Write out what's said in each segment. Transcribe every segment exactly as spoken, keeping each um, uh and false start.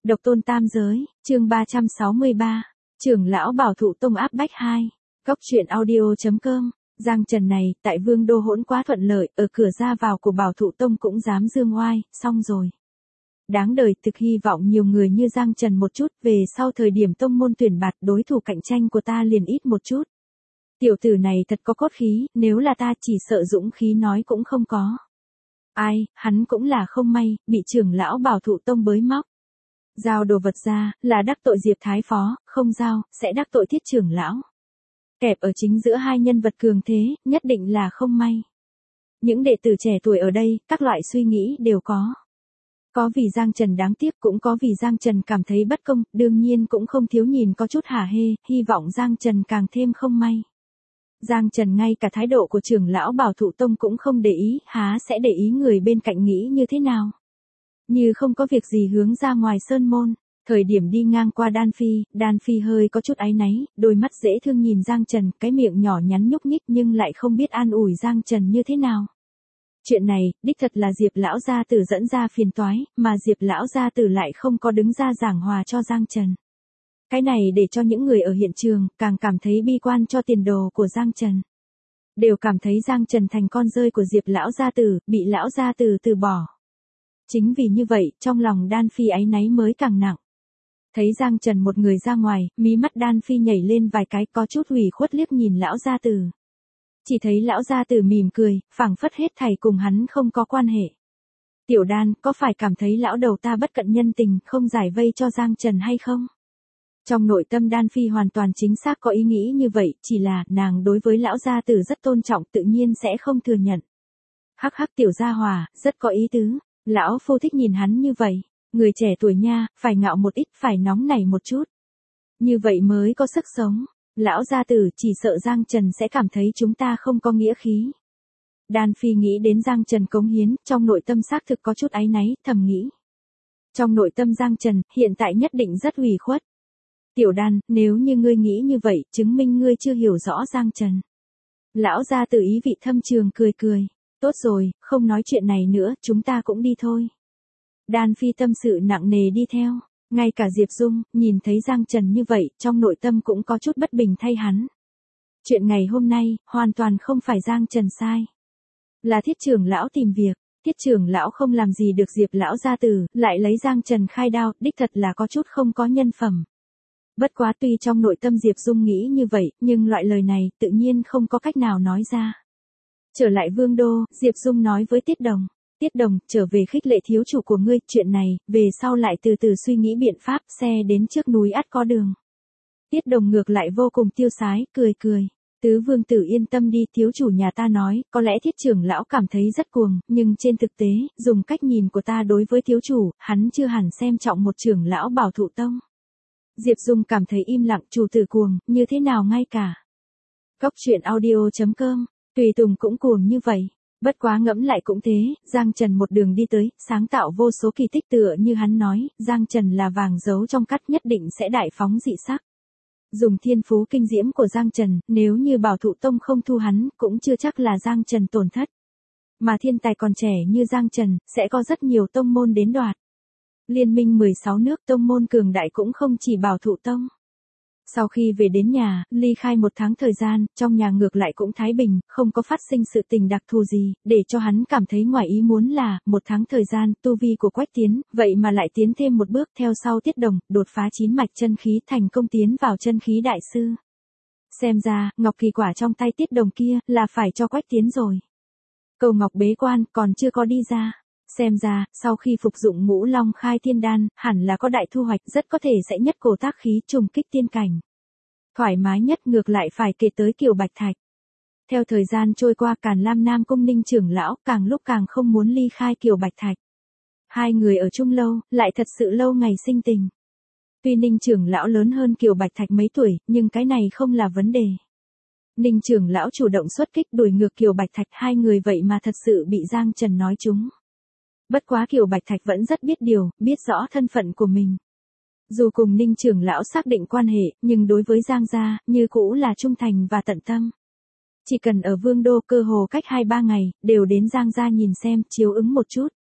Độc tôn tam giới, chương ba trăm sáu mươi ba, trưởng lão Bảo Thụ Tông áp bách hai. Góc truyện audio.com, Giang Trần này, tại Vương Đô hỗn quá thuận lợi, ở cửa ra vào của Bảo Thụ Tông cũng dám dương oai, xong rồi. Đáng đời, thực hy vọng nhiều người như Giang Trần một chút, về sau thời điểm tông môn tuyển bạt đối thủ cạnh tranh của ta liền ít một chút. Tiểu tử này thật có cốt khí, nếu là ta chỉ sợ dũng khí nói cũng không có. Ai, hắn cũng là không may, bị trưởng lão Bảo Thụ Tông bới móc. Giao đồ vật ra, là đắc tội Diệp Thái Phó, không giao, sẽ đắc tội Thiết trưởng lão. Kẹp ở chính giữa hai nhân vật cường thế, nhất định là không may. Những đệ tử trẻ tuổi ở đây, các loại suy nghĩ đều có. Có vì Giang Trần đáng tiếc, cũng có vì Giang Trần cảm thấy bất công, đương nhiên cũng không thiếu nhìn có chút hả hê, hy vọng Giang Trần càng thêm không may. Giang Trần ngay cả thái độ của trưởng lão Bảo Thụ Tông cũng không để ý, há sẽ để ý người bên cạnh nghĩ như thế nào. Như không có việc gì hướng ra ngoài sơn môn, thời điểm đi ngang qua Đan Phi, Đan Phi hơi có chút áy náy, đôi mắt dễ thương nhìn Giang Trần, cái miệng nhỏ nhắn nhúc nhích nhưng lại không biết an ủi Giang Trần như thế nào. Chuyện này, đích thật là Diệp lão gia tử dẫn ra phiền toái, mà Diệp lão gia tử lại không có đứng ra giảng hòa cho Giang Trần. Cái này để cho những người ở hiện trường, càng cảm thấy bi quan cho tiền đồ của Giang Trần. Đều cảm thấy Giang Trần thành con rơi của Diệp lão gia tử, bị lão gia tử từ bỏ. Chính vì như vậy, trong lòng Đan Phi áy náy mới càng nặng. Thấy Giang Trần một người ra ngoài, mí mắt Đan Phi nhảy lên vài cái, có chút ủy khuất liếc nhìn lão gia tử. Chỉ thấy lão gia tử mỉm cười, phảng phất hết thảy cùng hắn không có quan hệ. Tiểu Đan, có phải cảm thấy lão đầu ta bất cận nhân tình, không giải vây cho Giang Trần hay không? Trong nội tâm Đan Phi hoàn toàn chính xác có ý nghĩ như vậy, chỉ là nàng đối với lão gia tử rất tôn trọng, tự nhiên sẽ không thừa nhận. Hắc hắc tiểu gia hòa, rất có ý tứ. Lão phu thích nhìn hắn như vậy, người trẻ tuổi nha, phải ngạo một ít, phải nóng nảy một chút. Như vậy mới có sức sống. Lão gia tử chỉ sợ Giang Trần sẽ cảm thấy chúng ta không có nghĩa khí. Đan Phi nghĩ đến Giang Trần cống hiến, trong nội tâm xác thực có chút áy náy, thầm nghĩ. Trong nội tâm Giang Trần, hiện tại nhất định rất ủy khuất. Tiểu Đan, nếu như ngươi nghĩ như vậy, chứng minh ngươi chưa hiểu rõ Giang Trần. Lão gia tử ý vị thâm trường cười cười. Tốt rồi, không nói chuyện này nữa, chúng ta cũng đi thôi. Đan Phi tâm sự nặng nề đi theo, ngay cả Diệp Dung, nhìn thấy Giang Trần như vậy, trong nội tâm cũng có chút bất bình thay hắn. Chuyện ngày hôm nay, hoàn toàn không phải Giang Trần sai. Là Thiết trưởng lão tìm việc, Thiết trưởng lão không làm gì được Diệp lão gia tử, lại lấy Giang Trần khai đao, đích thật là có chút không có nhân phẩm. Bất quá tuy trong nội tâm Diệp Dung nghĩ như vậy, nhưng loại lời này, tự nhiên không có cách nào nói ra. Trở lại Vương Đô, Diệp Dung nói với Tiết Đồng. Tiết Đồng, trở về khích lệ thiếu chủ của ngươi, chuyện này, về sau lại từ từ suy nghĩ biện pháp, xe đến trước núi ắt có đường. Tiết Đồng ngược lại vô cùng tiêu sái, cười cười. Tứ vương tử yên tâm đi, thiếu chủ nhà ta nói, có lẽ Thiết trưởng lão cảm thấy rất cuồng, nhưng trên thực tế, dùng cách nhìn của ta đối với thiếu chủ, hắn chưa hẳn xem trọng một trưởng lão Bảo Thụ Tông. Diệp Dung cảm thấy im lặng, chủ tử cuồng, như thế nào ngay cả. Góc truyện audio.com, Tùy Tùng cũng cuồng như vậy. Bất quá ngẫm lại cũng thế, Giang Trần một đường đi tới, sáng tạo vô số kỳ tích tựa như hắn nói, Giang Trần là vàng giấu trong cát, nhất định sẽ đại phóng dị sắc. Dùng thiên phú kinh diễm của Giang Trần, nếu như Bảo Thụ Tông không thu hắn, cũng chưa chắc là Giang Trần tổn thất. Mà thiên tài còn trẻ như Giang Trần, sẽ có rất nhiều tông môn đến đoạt. Liên minh mười sáu nước tông môn cường đại cũng không chỉ Bảo Thụ Tông. Sau khi về đến nhà, ly khai một tháng thời gian, trong nhà ngược lại cũng thái bình, không có phát sinh sự tình đặc thù gì, để cho hắn cảm thấy ngoài ý muốn là, một tháng thời gian, tu vi của Quách Tiến, vậy mà lại tiến thêm một bước theo sau Tiết Đồng, đột phá chín mạch chân khí thành công tiến vào chân khí đại sư. Xem ra, ngọc kỳ quả trong tay Tiết Đồng kia, là phải cho Quách Tiến rồi. Cầu ngọc bế quan, còn chưa có đi ra. Xem ra, sau khi phục dụng ngũ long khai thiên đan, hẳn là có đại thu hoạch, rất có thể sẽ nhất cổ tác khí trùng kích tiên cảnh. Thoải mái nhất ngược lại phải kể tới Kiều Bạch Thạch. Theo thời gian trôi qua, Càn Lam Nam Cung Ninh trưởng lão càng lúc càng không muốn ly khai Kiều Bạch Thạch. Hai người ở chung lâu, lại thật sự lâu ngày sinh tình. Tuy Ninh trưởng lão lớn hơn Kiều Bạch Thạch mấy tuổi, nhưng cái này không là vấn đề. Ninh trưởng lão chủ động xuất kích đuổi ngược Kiều Bạch Thạch, hai người vậy mà thật sự bị Giang Trần nói trúng. Bất quá Kiều Bạch Thạch vẫn rất biết điều, biết rõ thân phận của mình. Dù cùng Ninh trưởng lão xác định quan hệ, nhưng đối với Giang gia, như cũ là trung thành và tận tâm. Chỉ cần ở Vương Đô cơ hồ cách hai ba ngày, đều đến Giang gia nhìn xem, chiếu ứng một chút.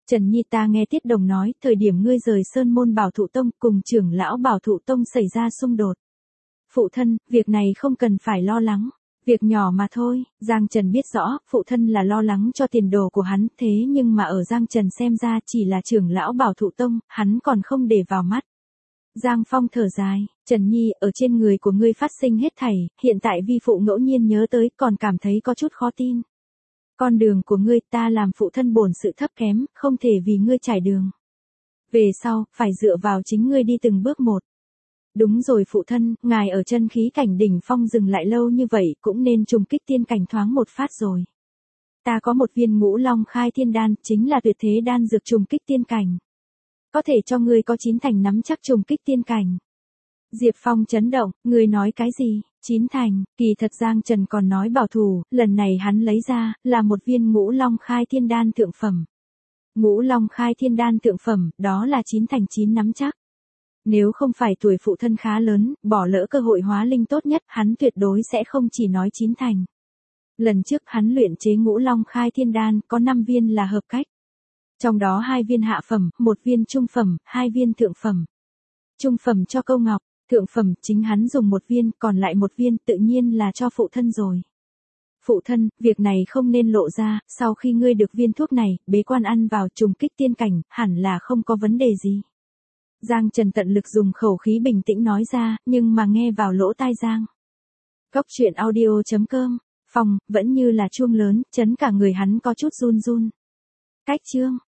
Trần Nhi ta nghe Tiết Đồng nói, thời điểm ngươi rời Sơn Môn Bảo Thụ Tông, cùng trưởng lão Bảo Thụ Tông xảy ra xung đột. Phụ thân, việc này không cần phải lo lắng. Việc nhỏ mà thôi, Giang Trần biết rõ, phụ thân là lo lắng cho tiền đồ của hắn, thế nhưng mà ở Giang Trần xem ra chỉ là trưởng lão Bảo Thụ Tông, hắn còn không để vào mắt. Giang Phong thở dài, Trần Nhi, ở trên người của ngươi phát sinh hết thảy, hiện tại vi phụ ngẫu nhiên nhớ tới, còn cảm thấy có chút khó tin. Con đường của ngươi, ta làm phụ thân bổn sự thấp kém, không thể vì ngươi trải đường. Về sau, phải dựa vào chính ngươi đi từng bước một. Đúng rồi phụ thân, ngài ở chân khí cảnh đỉnh phong dừng lại lâu như vậy, cũng nên trùng kích tiên cảnh thoáng một phát rồi. Ta có một viên Ngũ Long Khai Thiên Đan, chính là tuyệt thế đan dược trùng kích tiên cảnh. Có thể cho ngươi có chín thành nắm chắc trùng kích tiên cảnh. Diệp Phong chấn động, ngươi nói cái gì? Chín thành, kỳ thật Giang Trần còn nói bảo thủ, lần này hắn lấy ra, là một viên Ngũ Long Khai Thiên Đan thượng phẩm. Ngũ Long Khai Thiên Đan thượng phẩm, đó là chín thành chín nắm chắc. Nếu không phải tuổi phụ thân khá lớn, bỏ lỡ cơ hội hóa linh tốt nhất, hắn tuyệt đối sẽ không chỉ nói chín thành. Lần trước hắn luyện chế Ngũ Long Khai Thiên Đan, có năm viên là hợp cách. Trong đó hai viên hạ phẩm, một viên trung phẩm, hai viên thượng phẩm. Trung phẩm cho Câu Ngọc, thượng phẩm chính hắn dùng một viên, còn lại một viên tự nhiên là cho phụ thân rồi. Phụ thân, việc này không nên lộ ra, sau khi ngươi được viên thuốc này, bế quan ăn vào trùng kích tiên cảnh, hẳn là không có vấn đề gì. Giang Trần tận lực dùng khẩu khí bình tĩnh nói ra, nhưng mà nghe vào lỗ tai Giang. Cốc truyện audio chấm com, phòng, vẫn như là chuông lớn, chấn cả người hắn có chút run run. Cách chương.